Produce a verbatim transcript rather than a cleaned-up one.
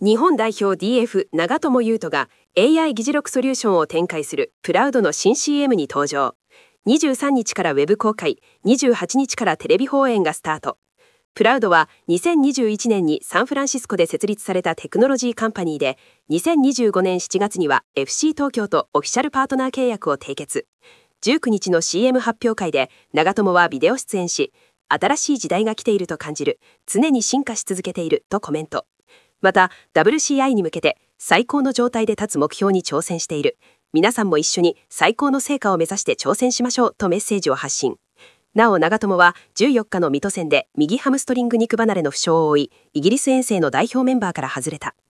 日本代表 ディーエフ 長友佑都が エーアイ 議事録ソリューションを展開するプラウドの新 シーエム に登場。にじゅうさんにちからウェブ公開、にじゅうはちにちからテレビ放映がスタート。プラウドはにせんにじゅういちねんにサンフランシスコで設立されたテクノロジーカンパニーで、にせんにじゅうごねんしちがつには エフシー 東京とオフィシャルパートナー契約を締結。じゅうくにちの シーエム 発表会で長友はビデオ出演し、新しい時代が来ていると感じる、常に進化し続けているとコメント。また ダブリューシーアイ に向けて最高の状態で立つ目標に挑戦している。皆さんも一緒に最高の成果を目指して挑戦しましょうとメッセージを発信。なお長友はじゅうよっかの水戸戦で右ハムストリング肉離れの負傷を負い、イギリス遠征の代表メンバーから外れた。